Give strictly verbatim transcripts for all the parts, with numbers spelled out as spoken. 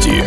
Новости.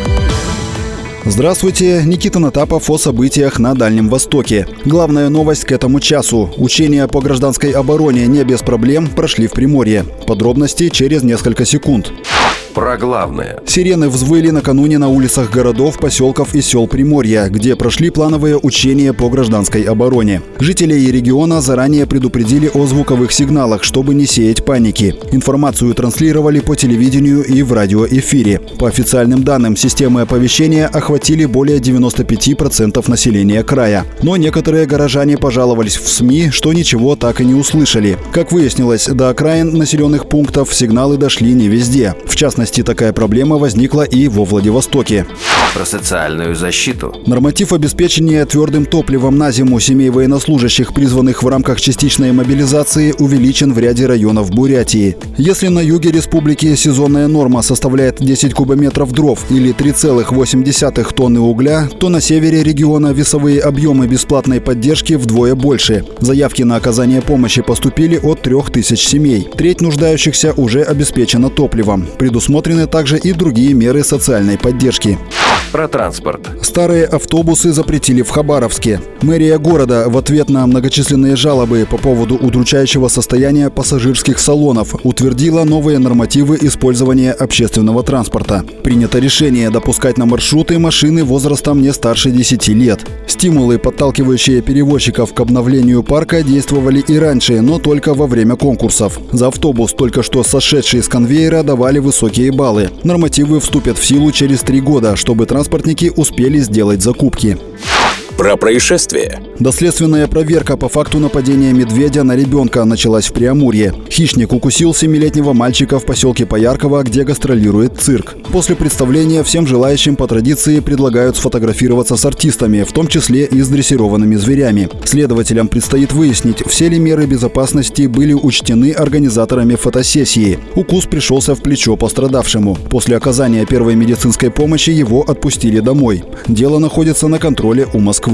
Здравствуйте, Никита Натапов о событиях на Дальнем Востоке. Главная новость к этому часу. Учения по гражданской обороне не без проблем прошли в Приморье. Подробности через несколько секунд. Про главное. Сирены взвыли накануне на улицах городов, поселков и сел Приморья, где прошли плановые учения по гражданской обороне. Жителей региона заранее предупредили о звуковых сигналах, чтобы не сеять паники. Информацию транслировали по телевидению и в радиоэфире. По официальным данным, системы оповещения охватили более девяноста пяти процентов населения края. Но некоторые горожане пожаловались в СМИ, что ничего так и не услышали. Как выяснилось, до окраин населенных пунктов сигналы дошли не везде. В частности, такая проблема возникла и во Владивостоке. Про социальную защиту. Норматив обеспечения твердым топливом на зиму семей военнослужащих, призванных в рамках частичной мобилизации, увеличен в ряде районов Бурятии. Если на юге республики сезонная норма составляет десять кубометров дров или три целых восемь десятых тонны угля, то на севере региона весовые объемы бесплатной поддержки вдвое больше. Заявки на оказание помощи поступили от трех тысяч семей. Треть нуждающихся уже обеспечена топливом. Предусмотрены также и другие меры социальной поддержки. Про транспорт. Старые автобусы запретили в Хабаровске. Мэрия города в ответ на многочисленные жалобы по поводу удручающего состояния пассажирских салонов утвердила новые нормативы использования общественного транспорта. Принято решение допускать на маршруты машины возрастом не старше десяти лет. Стимулы, подталкивающие перевозчиков к обновлению парка, действовали и раньше, но только во время конкурсов. За автобус, только что сошедший с конвейера, давали высокие баллы. Нормативы вступят в силу через три года, чтобы транспортники успели сделать закупки. Про происшествие. Доследственная проверка по факту нападения медведя на ребенка началась в Преамурье. Хищник укусил семилетнего мальчика в поселке Поярково, где гастролирует цирк. После представления всем желающим по традиции предлагают сфотографироваться с артистами, в том числе и с дрессированными зверями. Следователям предстоит выяснить, все ли меры безопасности были учтены организаторами фотосессии. Укус пришелся в плечо пострадавшему. После оказания первой медицинской помощи его отпустили домой. Дело находится на контроле у Москвы.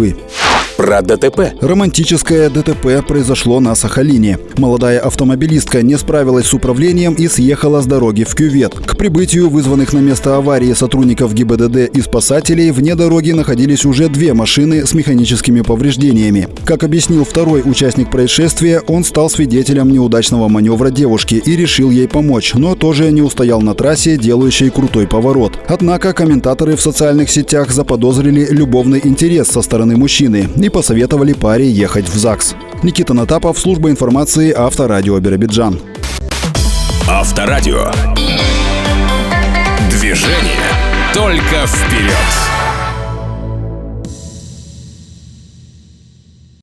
Про ДТП. Романтическое ДТП произошло на Сахалине. Молодая автомобилистка не справилась с управлением и съехала с дороги в кювет. К прибытию вызванных на место аварии сотрудников ГИБДД и спасателей вне дороги находились уже две машины с механическими повреждениями. Как объяснил второй участник происшествия, он стал свидетелем неудачного маневра девушки и решил ей помочь, но тоже не устоял на трассе, делающей крутой поворот. Однако комментаторы в социальных сетях заподозрили любовный интерес со стороны мужчины и посоветовали паре ехать в ЗАГС. Никита Натапов, служба информации Авторадио Биробиджан. Авторадио. Движение только вперед.